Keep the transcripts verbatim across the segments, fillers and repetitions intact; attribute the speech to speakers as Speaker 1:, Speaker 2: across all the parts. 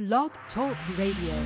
Speaker 1: Blog Talk Radio.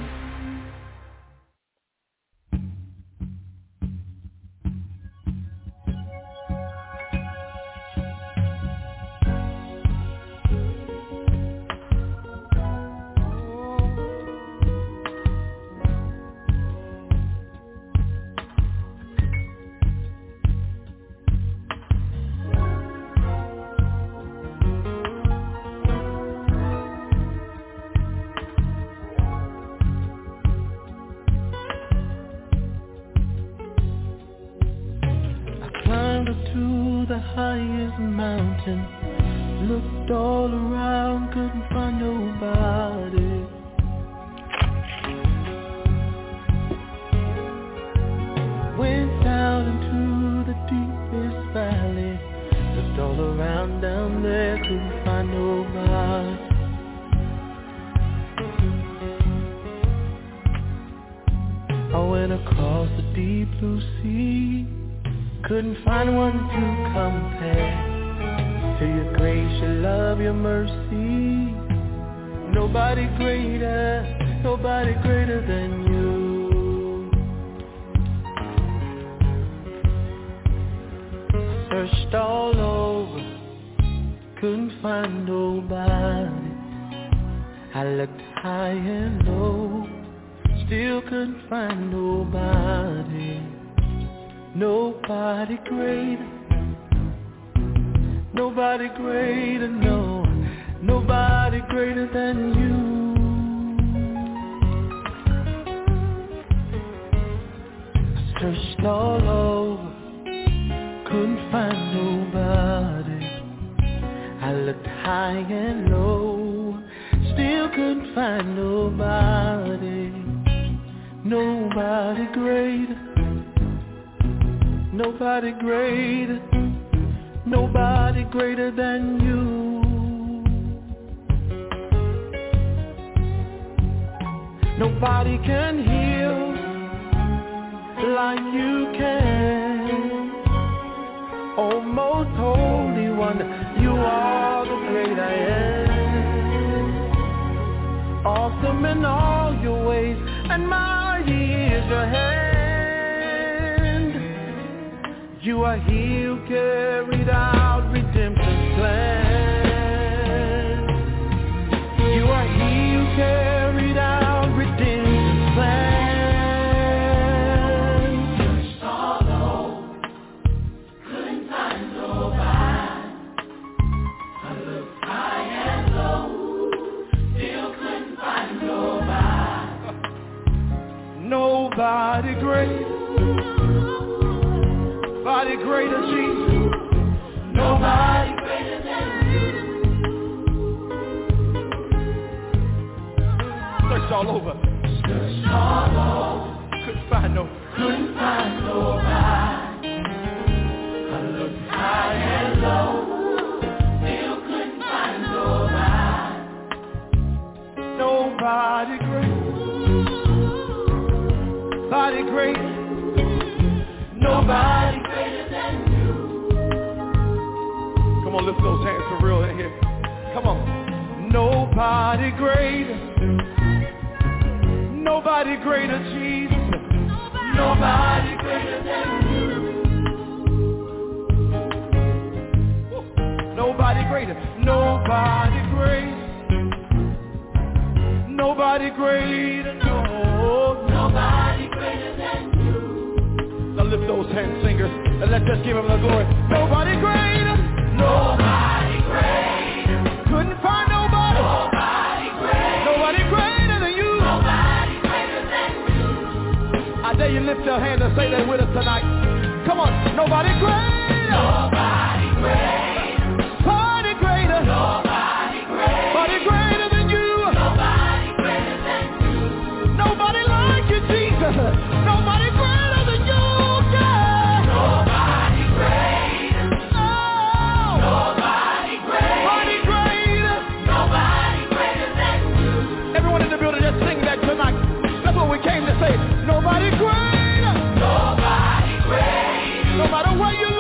Speaker 2: Nobody great, no matter where you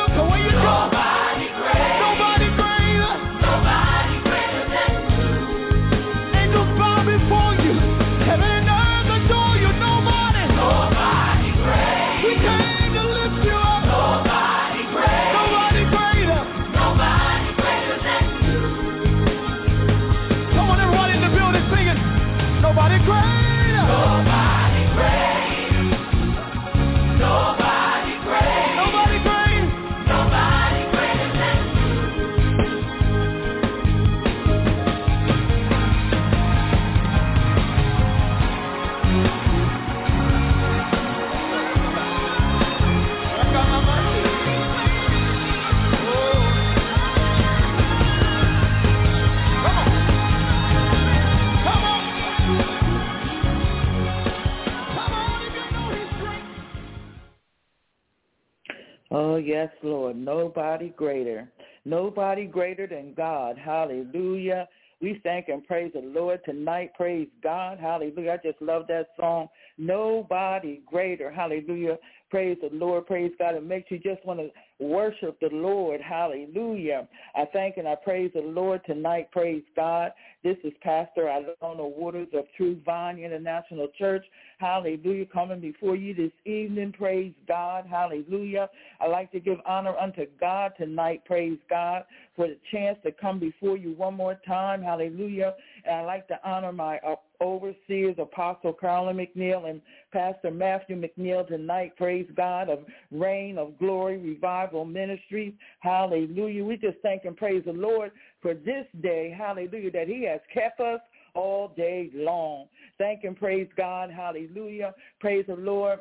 Speaker 2: Oh, yes, Lord. Nobody greater. Nobody greater than God. Hallelujah. We thank and praise the Lord tonight. Praise God. Hallelujah. I just love that song. Nobody greater. Hallelujah. Praise the Lord. Praise God. It makes you just want to worship the Lord. Hallelujah. I thank and I praise the Lord tonight. Praise God. This is Pastor Ilona Waters of True Vine International Church. Hallelujah. Coming before you this evening. Praise God. Hallelujah. I'd like to give honor unto God tonight. Praise God for the chance to come before you one more time. Hallelujah. And I'd like to honor my uh, overseers, Apostle Carolyn McNeil and Pastor Matthew McNeil tonight. Praise God, of Reign of Glory Revival Ministries. Hallelujah. We just thank and praise the Lord for this day. Hallelujah, that he has kept us all day long. Thank and praise God. Hallelujah. Praise the Lord.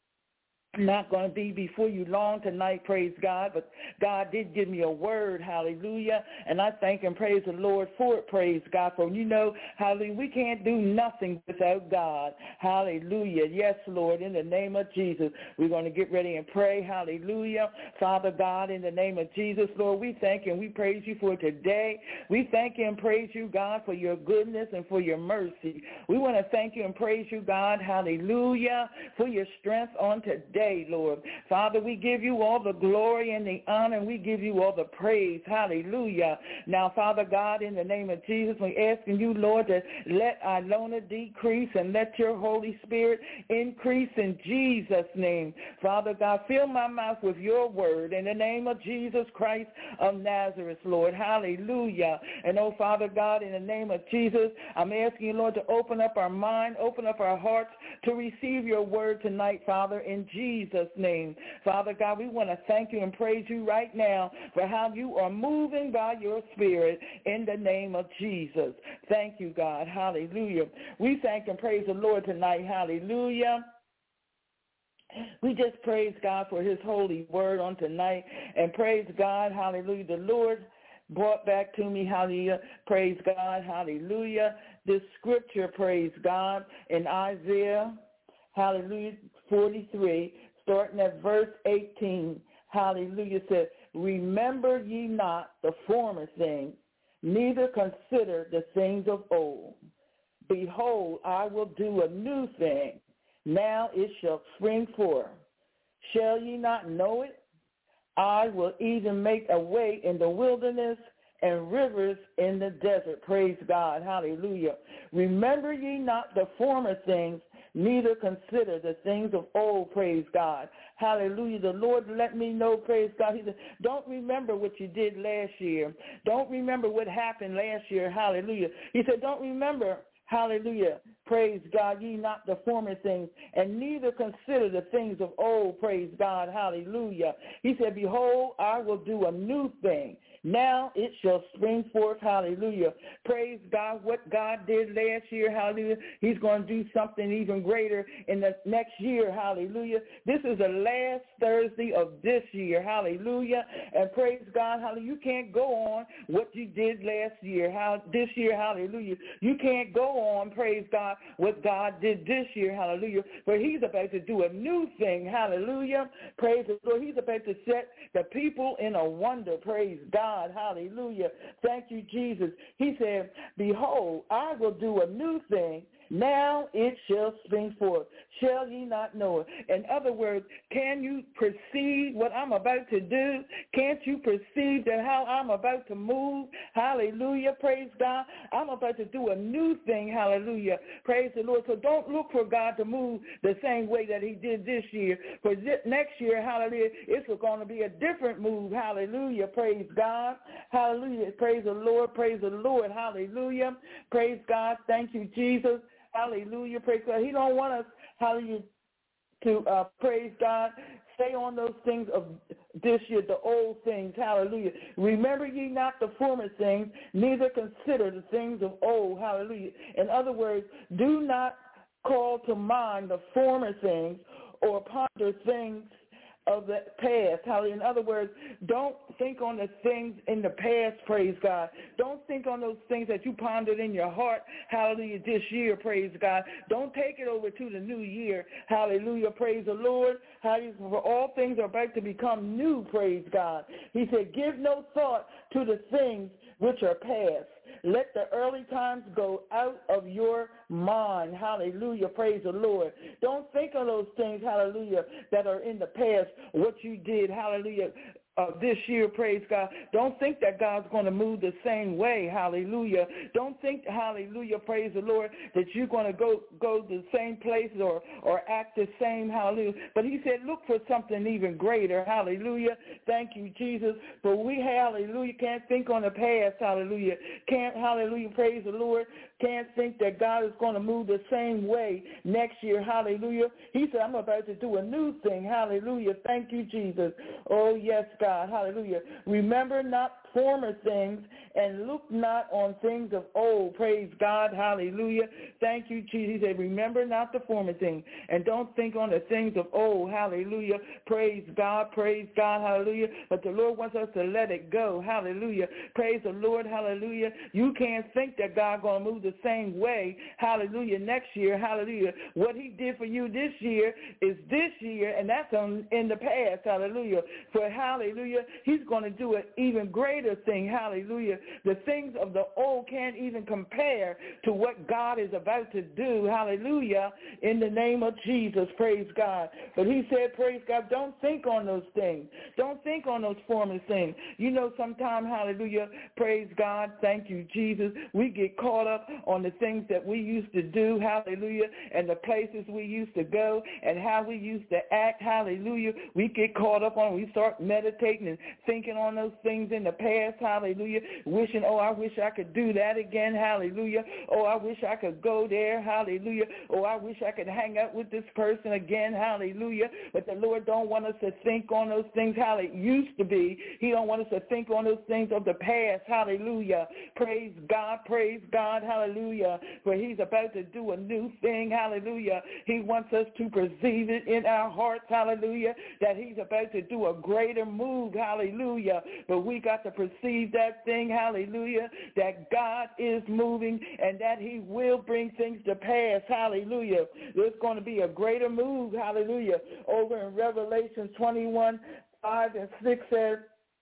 Speaker 2: I'm not going to be before you long tonight, praise God, but God did give me a word, hallelujah, and I thank and praise the Lord for it, praise God, for you know, hallelujah, we can't do nothing without God, hallelujah. Yes, Lord, in the name of Jesus, we're going to get ready and pray, hallelujah. Father God, in the name of Jesus, Lord, we thank and we praise you for today. We thank you and praise you, God, for your goodness and for your mercy. We want to thank you and praise you, God, hallelujah, for your strength on today. Lord. Father, we give you all the glory and the honor, and we give you all the praise. Hallelujah. Now, Father God, in the name of Jesus, we're asking you, Lord, to let Ilona decrease and let your Holy Spirit increase in Jesus' name. Father God, fill my mouth with your word in the name of Jesus Christ of Nazareth, Lord. Hallelujah. And, oh, Father God, in the name of Jesus, I'm asking you, Lord, to open up our mind, open up our hearts to receive your word tonight, Father, in Jesus' Jesus' name. Father God, we want to thank you and praise you right now for how you are moving by your spirit in the name of Jesus. Thank you, God. Hallelujah. We thank and praise the Lord tonight. Hallelujah. We just praise God for his holy word on tonight, and praise God. Hallelujah. The Lord brought back to me, hallelujah, praise God, hallelujah, this scripture, praise God, in Isaiah, hallelujah, forty-three, starting at verse eighteen, hallelujah, said, remember ye not the former things, neither consider the things of old. Behold, I will do a new thing. Now it shall spring forth. Shall ye not know it? I will even make a way in the wilderness and rivers in the desert. Praise God. Hallelujah. Remember ye not the former things, neither consider the things of old. Praise God. Hallelujah. The Lord let me know, praise God. He said, don't remember what you did last year. Don't remember what happened last year. Hallelujah. He said, don't remember, hallelujah, praise God, ye not the former things, and neither consider the things of old, praise God, hallelujah. He said, behold, I will do a new thing. Now it shall spring forth, hallelujah. Praise God, what God did last year, hallelujah, he's going to do something even greater in the next year, hallelujah. This is the last Thursday of this year, hallelujah, and praise God, hallelujah. You can't go on what you did last year, how this year, hallelujah. You can't go on, praise God, what God did this year, hallelujah, for he's about to do a new thing, hallelujah. Praise the Lord. He's about to set the people in a wonder, praise God, hallelujah. Thank you, Jesus. He said, behold, I will do a new thing. Now it shall spring forth. Shall ye not know it? In other words, can you perceive what I'm about to do? Can't you perceive that how I'm about to move? Hallelujah. Praise God. I'm about to do a new thing. Hallelujah. Praise the Lord. So don't look for God to move the same way that he did this year. For this, next year, hallelujah, it's going to be a different move. Hallelujah. Praise God. Hallelujah. Praise the Lord. Praise the Lord. Hallelujah. Praise God. Thank you, Jesus. Hallelujah. Praise God. He don't want us, hallelujah, to uh, praise God. Stay on those things of this year, the old things. Hallelujah. Remember ye not the former things, neither consider the things of old. Hallelujah. In other words, do not call to mind the former things or ponder things of the past. Hallelujah. In other words, don't think on the things in the past, praise God. Don't think on those things that you pondered in your heart, hallelujah, this year, praise God. Don't take it over to the new year, hallelujah, praise the Lord. Hallelujah. For all things are about to become new, praise God. He said, give no thought to the things which are past. Let the early times go out of your mind. Hallelujah. Praise the Lord. Don't think of those things, hallelujah, that are in the past, what you did, hallelujah, Uh, this year, praise God. Don't think that God's going to move the same way, hallelujah. Don't think, hallelujah, praise the Lord, that you're going to go go to the same place or, or act the same, hallelujah. But he said, look for something even greater, hallelujah. Thank you, Jesus. But we, hallelujah, can't think on the past, hallelujah. Can't, hallelujah, praise the Lord. Can't think that God is going to move the same way next year, hallelujah. He said, I'm about to do a new thing, hallelujah. Thank you, Jesus. Oh, yes, God, hallelujah. Remember not former things and look not on things of old. Praise God, hallelujah. Thank you, Jesus. He said, remember not the former things and don't think on the things of old, hallelujah. Praise God, praise God, hallelujah. But the Lord wants us to let it go, hallelujah. Praise the Lord, hallelujah. You can't think that God's going to move the same way, hallelujah, next year, hallelujah. What he did for you this year is this year, and that's on, in the past, hallelujah. For hallelujah, he's going to do an even greater thing, hallelujah. The things of the old can't even compare to what God is about to do, hallelujah, in the name of Jesus, praise God. But he said, praise God, don't think on those things. Don't think on those former things. You know, sometimes, hallelujah, praise God, thank you, Jesus, we get caught up on the things that we used to do, hallelujah, and the places we used to go and how we used to act, hallelujah. We get caught up on, we start meditating and thinking on those things in the past, hallelujah, wishing, oh, I wish I could do that again, hallelujah. Oh, I wish I could go there, hallelujah. Oh, I wish I could hang out with this person again, hallelujah. But the Lord don't want us to think on those things how it used to be. He don't want us to think on those things of the past, hallelujah. Praise God, praise God, hallelujah. For he's about to do a new thing, hallelujah. He wants us to perceive it in our hearts, hallelujah, that he's about to do a greater move, hallelujah. But we got to perceive that thing, hallelujah, that God is moving and that he will bring things to pass, hallelujah. There's going to be a greater move, hallelujah. Over in Revelation twenty-one, five and six says,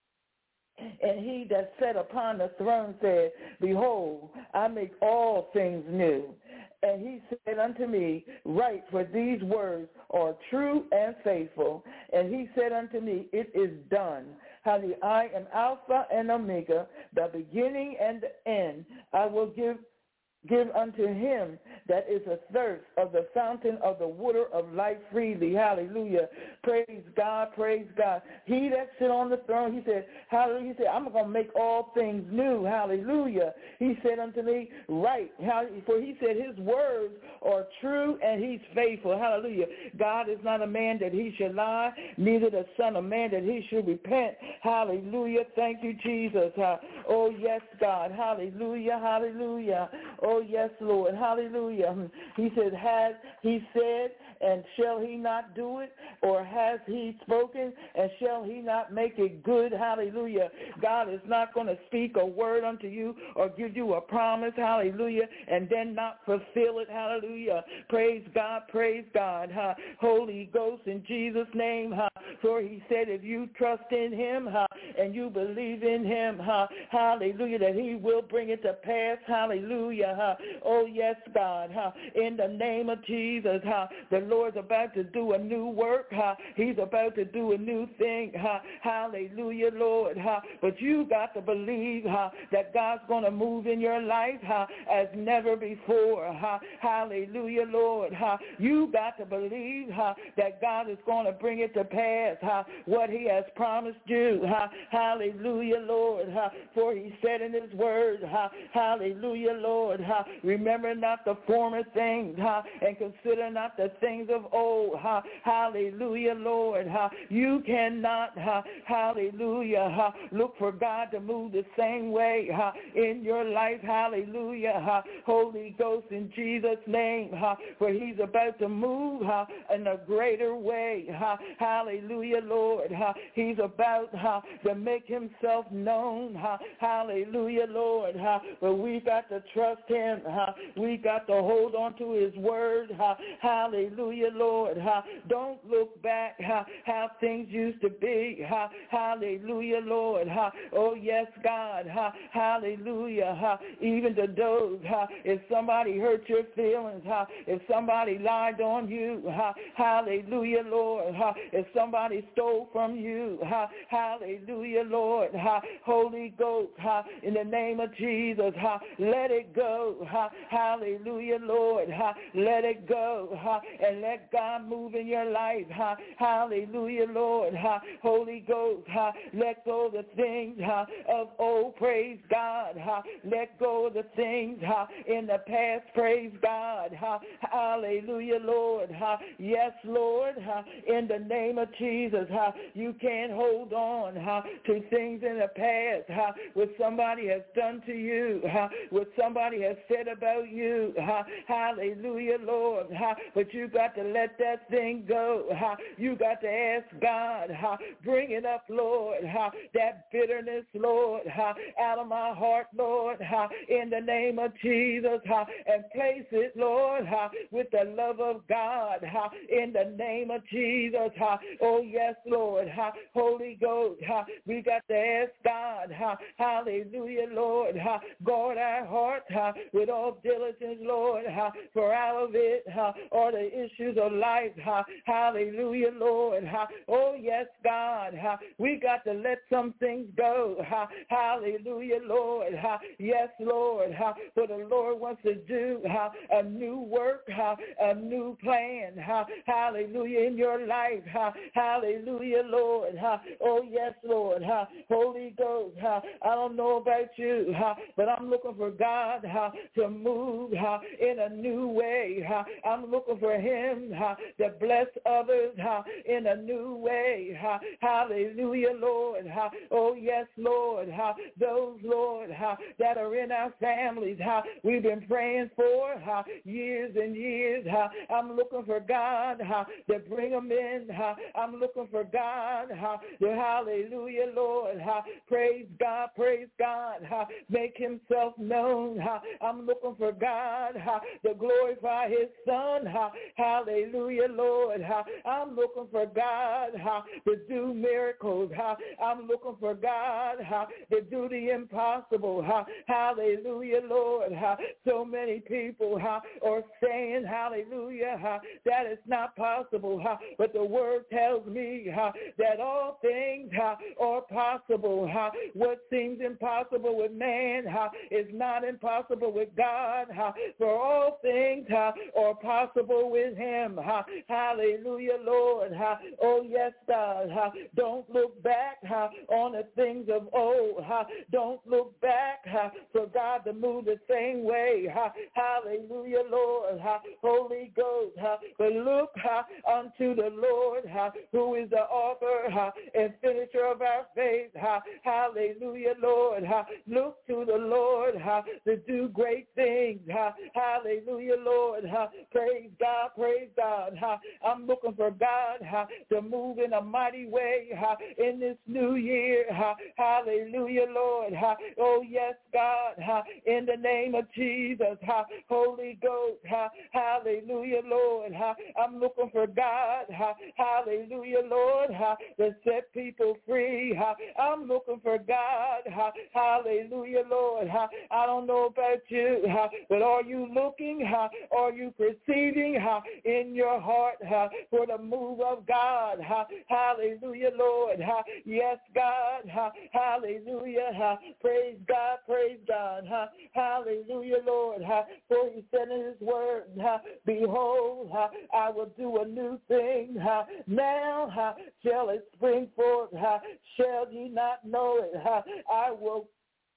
Speaker 2: and he that sat upon the throne said, behold, I make all things new. And he said unto me, write, for these words are true and faithful. And he said unto me, it is done. Hallelujah. I am Alpha and Omega, the beginning and the end. I will give give unto him that is athirst of the fountain of the water of life freely. Hallelujah. Praise God, praise God. He that sit on the throne, he said, hallelujah, he said, I'm going to make all things new. Hallelujah. He said unto me, right. For he said his words are true and he's faithful. Hallelujah. God is not a man that he should lie, neither the son of man that he should repent. Hallelujah. Thank you, Jesus. Oh, yes, God. Hallelujah, hallelujah. Oh, yes, Lord. Hallelujah. He said, has he said, and shall he not do it? Or has he spoken, and shall he not make it good? Hallelujah. God is not going to speak a word unto you or give you a promise, hallelujah, and then not fulfill it, hallelujah. Praise God, praise God. Huh? Holy Ghost, in Jesus' name, huh? For he said, if you trust in him, huh, and you believe in him, huh, hallelujah, that he will bring it to pass, hallelujah. Huh? Oh, yes, God, huh? In the name of Jesus, huh? The Lord's about to do a new work, huh? He's about to do a new thing, huh? Hallelujah, Lord, huh? But you got to believe, huh, that God's going to move in your life, huh, as never before, huh? Hallelujah, Lord, huh? You got to believe, huh, that God is going to bring it to pass, huh, what he has promised you, huh? Hallelujah, Lord, huh? For he said in his word, huh, hallelujah, Lord, Ha. Remember not the former things, ha, and consider not the things of old. Ha. Hallelujah, Lord. Ha. You cannot, ha, hallelujah, ha, look for God to move the same way ha, in your life. Hallelujah. Ha. Holy Ghost, in Jesus' name, ha, for he's about to move ha, in a greater way. Ha. Hallelujah, Lord. Ha. He's about ha, to make himself known. Ha. Hallelujah, Lord. Ha. But we got to trust him. Ha. We got to hold on to his word. Ha. Hallelujah, Lord. Ha. Don't look back ha, how things used to be. Ha. Hallelujah, Lord. Ha. Oh, yes, God. Ha. Hallelujah. Ha. Even to those, ha, if somebody hurt your feelings, ha, if somebody lied on you, ha, hallelujah, Lord. Ha. If somebody stole from you, ha, hallelujah, Lord. Ha. Holy Ghost, ha, in the name of Jesus, ha, let it go. Ha. Hallelujah, Lord. Ha. Let it go. Ha. And let God move in your life. Ha. Hallelujah, Lord. Ha. Holy Ghost, ha. Let go of the things ha, of old, praise God. Ha. Let go of the things ha, in the past, praise God. Ha. Hallelujah, Lord. Ha. Yes, Lord. Ha. In the name of Jesus, ha. You can't hold on ha, to things in the past, ha, what somebody has done to you, ha, what somebody has said about you. Ha. Hallelujah, Lord. Ha. But you got to let that thing go. Ha. You got to ask God, ha, bring it up, Lord, ha, that bitterness, Lord, ha, out of my heart, Lord, ha, in the name of Jesus, ha, and place it, Lord, ha, with the love of God, ha, in the name of Jesus, ha. Oh, yes, Lord, ha. Holy Ghost, ha. We got to ask God, ha, hallelujah, Lord, ha, guard our heart, ha, with all diligence, Lord, ha, for out of it, ha, are the issues of life, ha, hallelujah, Lord, ha. Oh, yes, God, ha. We got to let some things go, ha, hallelujah, Lord, ha. Yes, Lord, ha. For the Lord wants to do ha, a new work, ha, a new plan, ha, hallelujah, in your life, ha, hallelujah, Lord, ha. Oh, yes, Lord, ha. Holy Ghost, ha. I don't know about you, ha, but I'm looking for God ha, to move ha, in a new way. Ha. I'm looking for him ha, to bless others ha, in a new way. Ha. Hallelujah, Lord. Ha. Oh, yes, Lord. Ha. Those, Lord, ha, that are in our families, ha, we've been praying for ha, years and years. Ha. I'm looking for God ha, to bring them in. Ha. I'm looking for God ha, to, hallelujah, Lord. Ha. Praise God, praise God. Ha. Make himself known. Ha. I'm looking for God ha, to glorify his son. Ha. Hallelujah, Lord. Ha. I'm looking for God ha, to do miracles. Ha. I'm looking for God ha, to do the impossible. Ha. Hallelujah, Lord. Ha. So many people ha, are saying, hallelujah, ha, that it's not possible. Ha. But the word tells me ha, that all things ha, are possible. Ha. What seems impossible with man ha, is not impossible with God. Ha. For all things ha, are possible with him. Ha. Hallelujah, Lord. Ha. Oh, yes, God. Ha. Don't look back ha, on the things of old. Ha. Don't look back ha, for God to move the same way. Ha. Hallelujah, Lord. Ha. Holy Ghost. Ha. But look ha, unto the Lord ha, who is the author ha, and finisher of our faith. Ha. Hallelujah, Lord. Ha. Look to the Lord ha, to do great things. Ha. Hallelujah, Lord. Ha. Praise God, praise God. Ha. I'm looking for God ha, to move in a mighty way ha, in this new year. Ha. Hallelujah, Lord. Ha. Oh, yes, God. Ha. In the name of Jesus. Ha. Holy Ghost. Ha. Hallelujah, Lord. Ha. I'm looking for God. Ha. Hallelujah, Lord. Ha. To set people free. Ha. I'm looking for God. Ha. Hallelujah, Lord. Ha. I don't know about you, ha, but are you looking? Ha. Are you perceiving ha, in your heart ha, for the move of God? Ha. Hallelujah, Lord. Ha. Yes, God. Ha. Hallelujah. Ha. Praise God. Praise God. Ha. Hallelujah, Lord. Ha. For he said in his word, ha, behold, ha, I will do a new thing. Ha. Now ha, shall it spring forth. Ha. Shall ye not know it? Ha. I will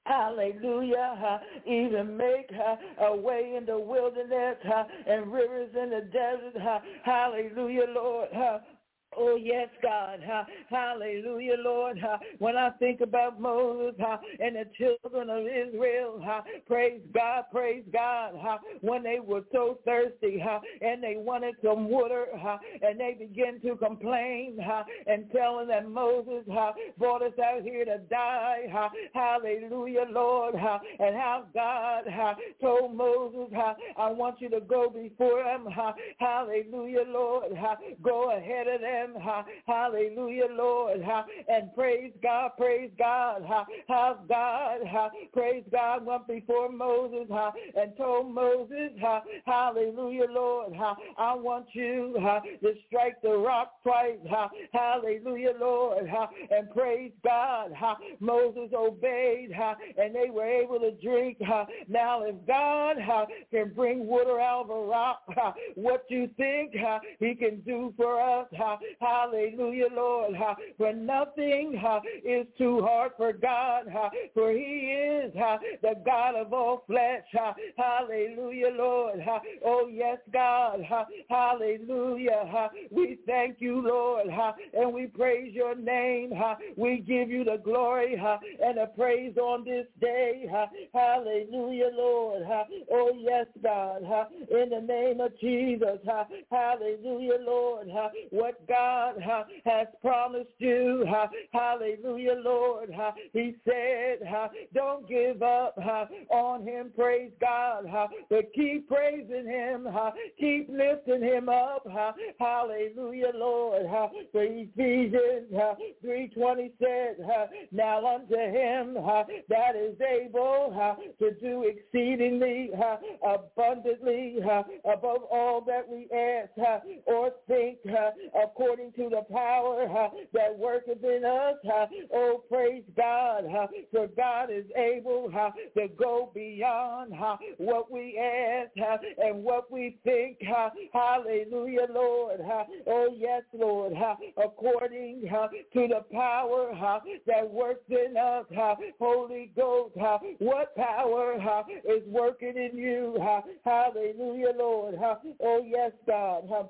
Speaker 2: Hallelujah. Uh, even make uh, a way in the wilderness uh, and rivers in the desert. Uh, hallelujah, Lord. Uh, Oh, yes, God. Uh, hallelujah, Lord. Uh, when I think about Moses uh, and the children of Israel, uh, praise God, praise God. Uh, when they were so thirsty uh, and they wanted some water uh, and they began to complain uh, and telling that Moses uh, brought us out here to die. Uh, hallelujah, Lord. Uh, and how God uh, told Moses, uh, I want you to go before them. Uh, hallelujah, Lord. Uh, go ahead of them. Ha, hallelujah, Lord, ha, and praise God, praise God, ha, how God, ha, praise God, went before Moses ha, and told Moses, ha, hallelujah, Lord, ha, I want you ha, to strike the rock twice, ha, hallelujah, Lord, ha, and praise God, ha, Moses obeyed, ha, and they were able to drink. Ha. Now, if God ha, can bring water out of a rock, ha, what you think ha, he can do for us? Ha, hallelujah, Lord. Ha, for nothing ha, is too hard for God, ha, for he is ha, the God of all flesh. Ha, hallelujah, Lord. Ha, oh, yes, God. Ha, hallelujah. Ha, we thank you, Lord, ha, and we praise your name. Ha, we give you the glory ha, and the praise on this day. Ha, hallelujah, Lord. Ha, oh, yes, God. Ha, in the name of Jesus. Ha, hallelujah, Lord. Ha, what God ha, has promised you. Ha, hallelujah, Lord. Ha, he said, ha, don't give up ha, on him. Praise God. Ha, but keep praising him. Ha, keep lifting him up. Ha, hallelujah, Lord. Ha, for Ephesians ha, three twenty said, ha, now unto him ha, that is able ha, to do exceedingly ha, abundantly ha, above all that we ask ha, or think, ha, according to the power ha, that worketh in us. Ha. Oh, praise God, ha, for God is able ha, to go beyond ha, what we ask ha, and what we think. Ha. Hallelujah, Lord. Ha. Oh, yes, Lord, ha, according ha, to the power ha, that works in us. Ha. Holy Ghost, ha, what power ha, is working in you? Ha. Hallelujah, Lord. Ha. Oh, yes, God. Ha.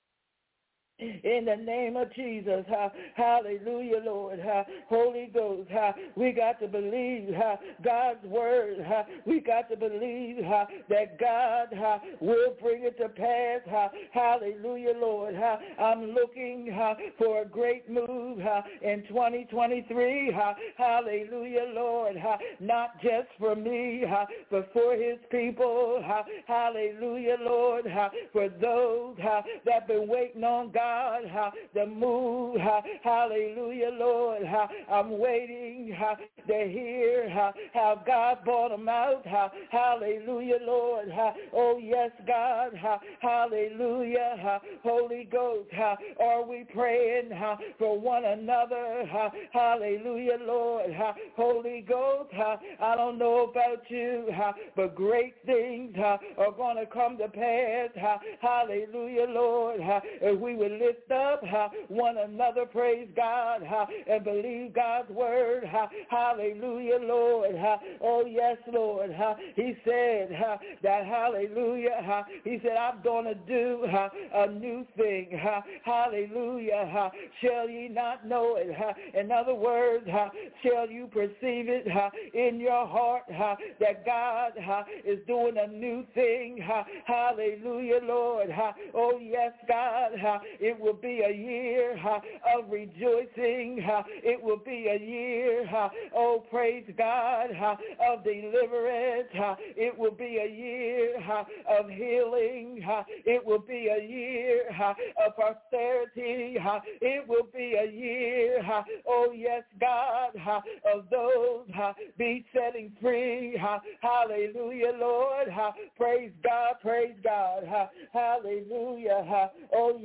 Speaker 2: In the name of Jesus, ha, hallelujah, Lord, ha, Holy Ghost, ha, we got to believe ha, God's word, ha, we got to believe ha, that God ha, will bring it to pass, ha, hallelujah, Lord, ha, I'm looking ha, for a great move ha, in twenty twenty-three, ha, hallelujah, Lord, ha, not just for me, ha, but for his people, ha, hallelujah, Lord, ha, for those ha, that been waiting on God. God, ha, the move, ha, hallelujah, Lord, ha, I'm waiting ha, to hear ha, how God brought them out, ha, hallelujah, Lord, ha, oh yes, God, ha, hallelujah, ha, Holy Ghost, ha, are we praying ha, for one another, ha, hallelujah, Lord, ha, Holy Ghost, ha, I don't know about you, ha, but great things ha, are going to come to pass, ha, hallelujah, Lord, ha, if we would lift up ha, one another, praise God, ha, and believe God's word. Ha, hallelujah, Lord. Ha, oh, yes, Lord. Ha, he said ha, that, hallelujah, ha, he said, I'm going to do ha, a new thing. Ha, hallelujah. Ha, shall ye not know it? Ha, in other words, ha, shall you perceive it ha, in your heart ha, that God ha, is doing a new thing? Ha, hallelujah, Lord. Ha, oh, yes, God. Ha, it will be a year ha, of rejoicing. Ha, it will be a year, ha, oh, praise God, ha, of deliverance. Ha, it will be a year ha, of healing. Ha, it will be a year ha, of prosperity. Ha, it will be a year, ha, oh, yes, God, ha, of those ha, be setting free. Ha, hallelujah, Lord. Ha, praise God, praise God. Ha, hallelujah. Ha, oh, yes, Lord.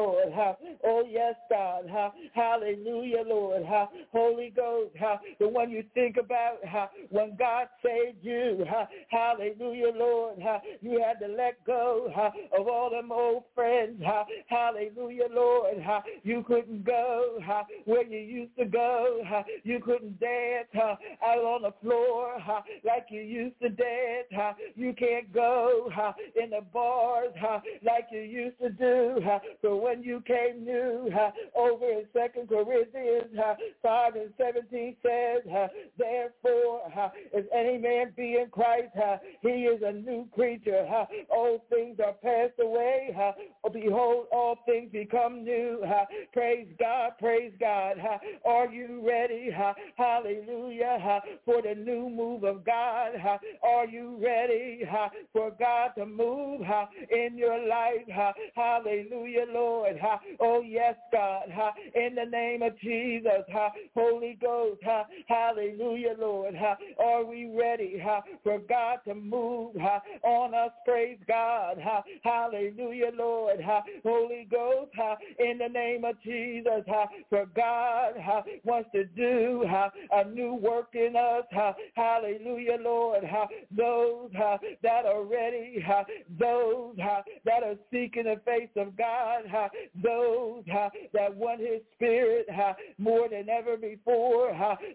Speaker 2: Lord. Oh, yes, God. Hallelujah, Lord. Holy Ghost, the one you think about when God saved you. Hallelujah, Lord. You had to let go of all them old friends. Hallelujah, Lord. You couldn't go where you used to go. You couldn't dance out on the floor like you used to dance. You can't go in the bars like you used to do. So when you came new, over in Second Corinthians five and seventeen says, therefore, if any man be in Christ, he is a new creature. Old things are passed away. Behold, all things become new. Praise God, praise God. Are you ready? Hallelujah. For the new move of God. Are you ready for God to move in your life? Hallelujah, Lord. Oh, yes, God. In the name of Jesus. Holy Ghost. Hallelujah, Lord. Are we ready for God to move on us? Praise God. Hallelujah, Lord. Holy Ghost. In the name of Jesus. For God wants to do a new work in us. Hallelujah, Lord. Those that are ready, those that are seeking the face of God, those that want his spirit more than ever before,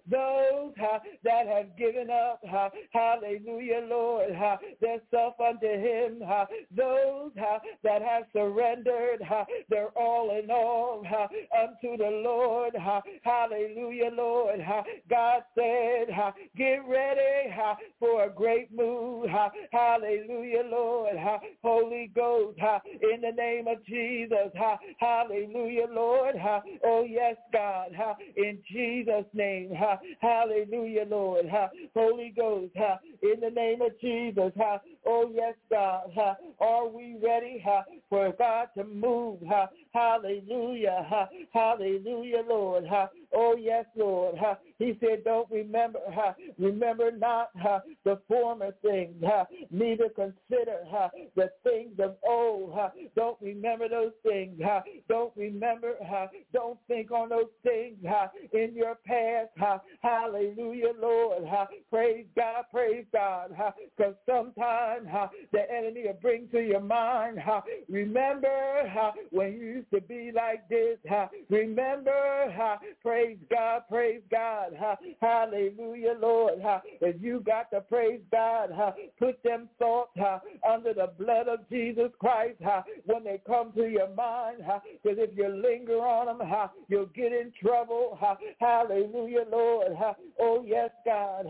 Speaker 2: those that have given up, hallelujah, Lord, their self unto him, those that have surrendered their all in all unto the Lord, hallelujah, Lord. God said, get ready for a great move, hallelujah, Lord. Holy Ghost, in the name of Jesus, hallelujah, Lord. Oh, yes, God, in Jesus' name, hallelujah, Lord. Holy Ghost, in the name of Jesus, oh, yes, God. Are we ready for God to move? Hallelujah, hallelujah, Lord. Oh, yes, Lord. He said, don't remember, remember not the former things, neither consider the things of old. Don't remember those things. Don't remember, don't think on those things in your past. Hallelujah, Lord. Praise God, praise God. Because sometimes the enemy will bring to your mind, remember when you used to be like this. Remember, praise God, praise God. Hallelujah, Lord. If you got to praise God, put them thoughts under the blood of Jesus Christ when they come to your mind, because if you linger on them, you'll get in trouble. Hallelujah, Lord. Oh, yes, God.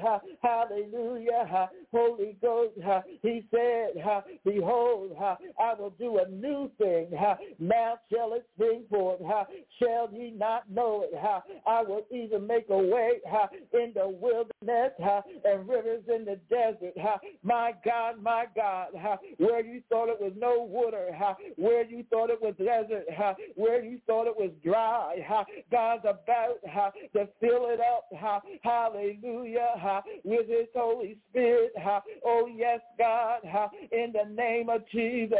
Speaker 2: Hallelujah. Holy Ghost, he said, behold, I will do a new thing. Now shall it spring forth. Shall ye not know it? I will even make a way in the wilderness and rivers in the desert. My God, my God, where you thought it was no water, where you thought it was desert, where you thought it was dry, God's about to fill it up, hallelujah, with his Holy Spirit. Oh, yes, God, in the name of Jesus.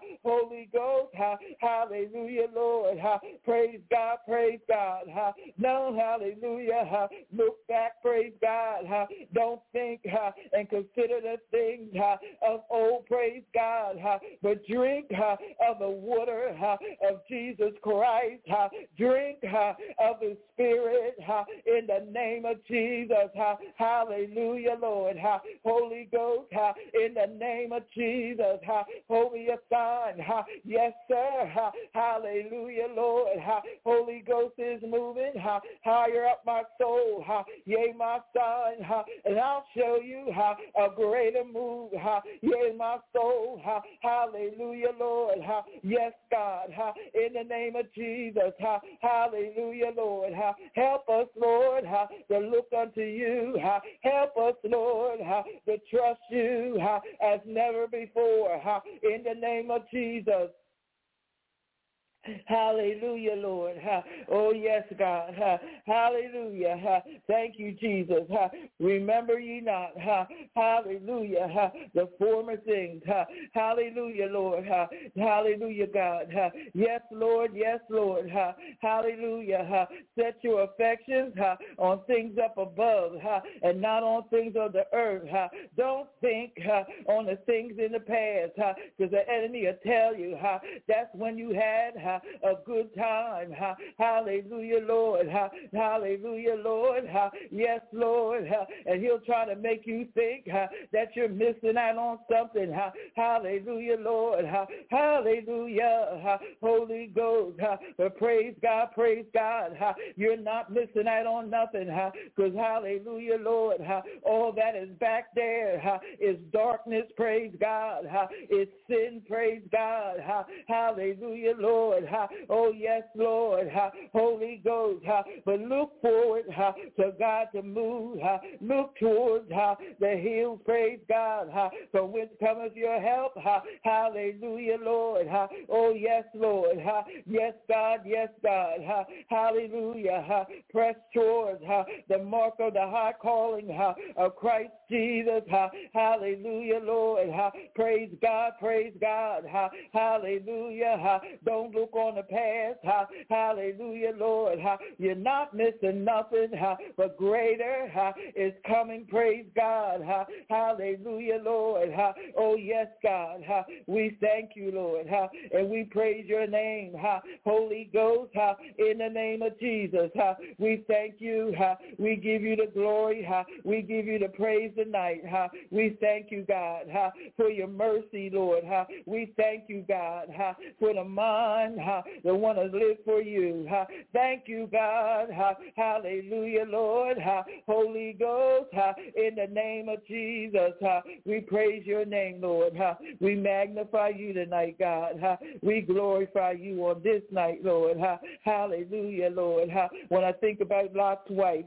Speaker 2: Holy Ghost, hallelujah, Lord. Praise God, praise God. No, hallelujah. Look back, praise God. Don't think and consider the things of old, praise God, but drink of the water of Jesus Christ. Drink of the Spirit in the name of Jesus. Hallelujah, Lord. Holy Ghost, in the name of Jesus. Holy sign. Yes, sir. Hallelujah, Lord. Holy Ghost is moving higher up my soul. Yea, my son. And I'll show you a greater move. Yea, my soul. Hallelujah, Lord. Yes, God. In the name of Jesus. Hallelujah, Lord. Help us, Lord, to look unto you. Help us, Lord, to trust you as never before. In the name of Jesus. Hallelujah, Lord. Oh, yes, God. Hallelujah. Thank you, Jesus. Remember ye not. Hallelujah. The former things. Hallelujah, Lord. Hallelujah, God. Yes, Lord. Yes, Lord. Hallelujah. Set your affections on things up above and not on things of the earth. Don't think on the things in the past because the enemy will tell you that's when you had a good time. Hallelujah, Lord. Hallelujah, Lord. Yes, Lord. And he'll try to make you think that you're missing out on something. Hallelujah, Lord. Hallelujah. Holy Ghost. Praise God, praise God. You're not missing out on nothing because, hallelujah, Lord, all that is back there is darkness, praise God. It's sin, praise God. Hallelujah, Lord. Oh, yes, Lord. Holy Ghost. But look forward to God to move. Look towards the hills, praise God. From whence cometh your help. Hallelujah, Lord. Oh, yes, Lord. Yes, God. Yes, God. Hallelujah. Press towards the mark of the high calling of Christ Jesus. Hallelujah, Lord. Praise God. Praise God. Hallelujah. Don't look on the past. Hallelujah, Lord. You're not missing nothing, but greater is coming. Praise God. Hallelujah, Lord. Oh, yes, God. We thank you, Lord, and we praise your name. Holy Ghost, in the name of Jesus, we thank you. We give you the glory. We give you the praise tonight. We thank you, God, for your mercy, Lord. We thank you, God, for the mind that want to live for you. Thank you, God. Hallelujah, Lord. Holy Ghost, in the name of Jesus, we praise your name, Lord. We magnify you tonight, God. We glorify you on this night, Lord. Hallelujah, Lord. When I think about Lot's wife,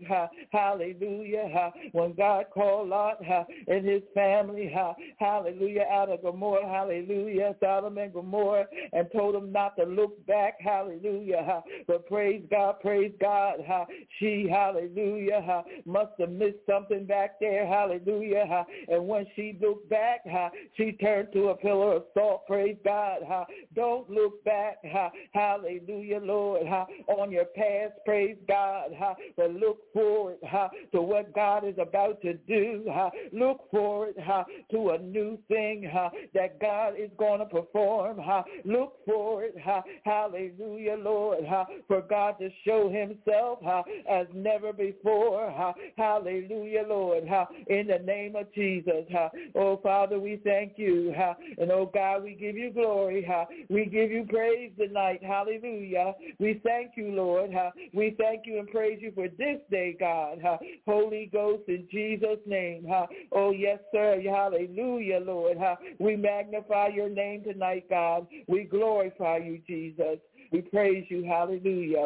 Speaker 2: hallelujah, when God called Lot and his family, hallelujah, out of Gomorrah, hallelujah, Sodom and Gomorrah, and told them not to look back, hallelujah, but praise God, praise God, she, hallelujah, must have missed something back there, hallelujah, and when she looked back, she turned to a pillar of salt, praise God. Don't look back, hallelujah, Lord, on your past, praise God, but look forward to what God is about to do. Look forward to a new thing that God is going to perform. Look forward, hallelujah, Lord, for God to show himself as never before. Hallelujah, Lord, in the name of Jesus. Oh, Father, we thank you. And, oh, God, we give you glory. We give you praise tonight. Hallelujah. We thank you, Lord. We thank you and praise you for this day, God. Holy Ghost, in Jesus' name. Oh, yes, sir. Hallelujah, Lord. We magnify your name tonight, God. We glorify you, Jesus. We praise you. Hallelujah.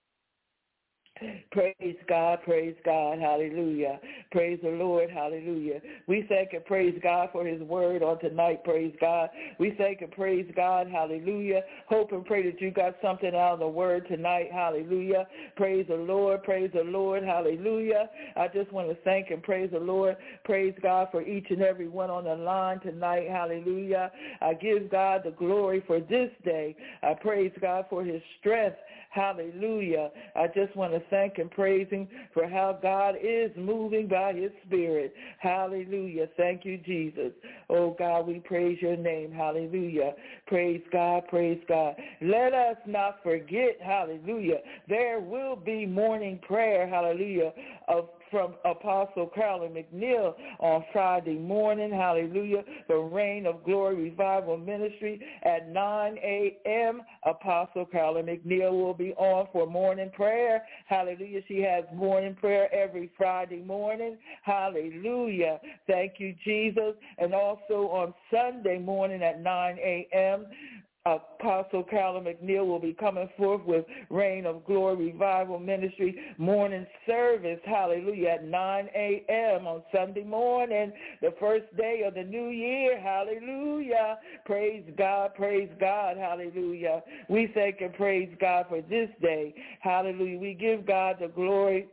Speaker 2: Praise God, praise God, hallelujah. Praise the Lord, hallelujah. We thank and praise God for his word on tonight, praise God. We thank and praise God, hallelujah. Hope and pray that you got something out of the word tonight, hallelujah. Praise the Lord, praise the Lord, hallelujah. I just want to thank and praise the Lord. Praise God for each and every one on the line tonight, hallelujah. I give God the glory for this day. I praise God for his strength. Hallelujah. I just want to thank and praise him for how God is moving by his spirit. Hallelujah. Thank you, Jesus. Oh, God, we praise your name. Hallelujah. Praise God. Praise God. Let us not forget, hallelujah, there will be morning prayer, hallelujah, of from Apostle Carolyn McNeil on Friday morning, hallelujah, the Reign of Glory Revival Ministry at nine a.m. Apostle Carolyn McNeil will be on for morning prayer, hallelujah. She has morning prayer every Friday morning, hallelujah. Thank you, Jesus. And also on Sunday morning at nine a.m., Apostle Carolyn McNeil will be coming forth with Reign of Glory Revival Ministry morning service, hallelujah, at nine a.m. on Sunday morning, the first day of the new year, hallelujah. Praise God, praise God, hallelujah. We thank and praise God for this day, hallelujah. We give God the glory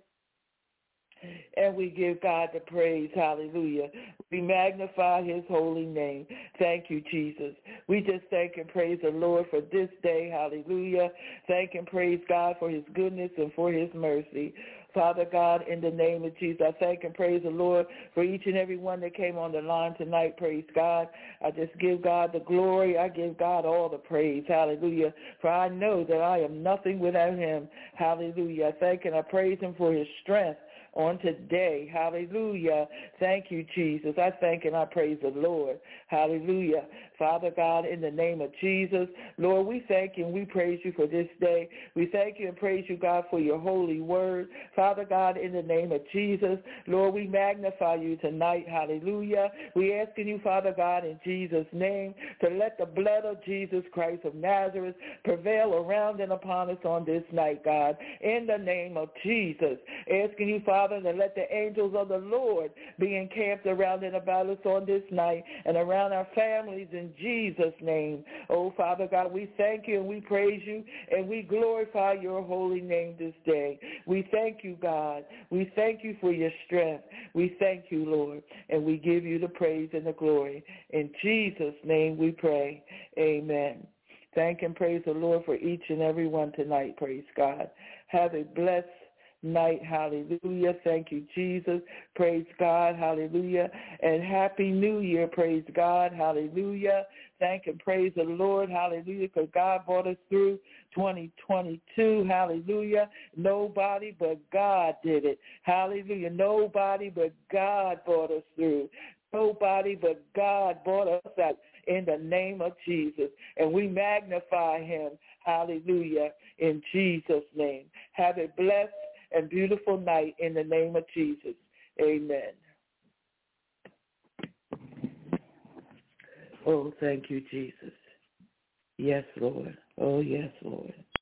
Speaker 2: and we give God the praise, hallelujah. We magnify his holy name. Thank you, Jesus. We just thank and praise the Lord for this day, hallelujah. Thank and praise God for his goodness and for his mercy. Father God, in the name of Jesus, I thank and praise the Lord for each and every one that came on the line tonight. Praise God. I just give God the glory. I give God all the praise. Hallelujah. For I know that I am nothing without him. Hallelujah. I thank and I praise him for his strength on today. Hallelujah. Thank you, Jesus. I thank and I praise the Lord. Hallelujah. Father God, in the name of Jesus, Lord, we thank you and we praise you for this day. We thank you and praise you, God, for your holy word. Father God, in the name of Jesus, Lord, we magnify you tonight. Hallelujah. We asking you, Father God, in Jesus' name, to let the blood of Jesus Christ of Nazareth prevail around and upon us on this night, God. In the name of Jesus, asking you, Father, to let the angels of the Lord be encamped around and about us on this night and around our families in Jesus' name. Oh, Father God, we thank you and we praise you and we glorify your holy name this day. We thank you, God. We thank you for your strength. We thank you, Lord, and we give you the praise and the glory. In Jesus' name we pray. Amen. Thank and praise the Lord for each and every one tonight. Praise God. Have a blessed night. Hallelujah. Thank you, Jesus. Praise God. Hallelujah. And Happy New Year. Praise God. Hallelujah. Thank and praise the Lord. Hallelujah. Because God brought us through twenty twenty-two. Hallelujah. Nobody but God did it. Hallelujah. Nobody but God brought us through. Nobody but God brought us out in the name of Jesus. And we magnify him. Hallelujah. In Jesus' name. Have a blessed and beautiful night in the name of Jesus. Amen. Oh, thank you, Jesus. Yes, Lord. Oh, yes, Lord.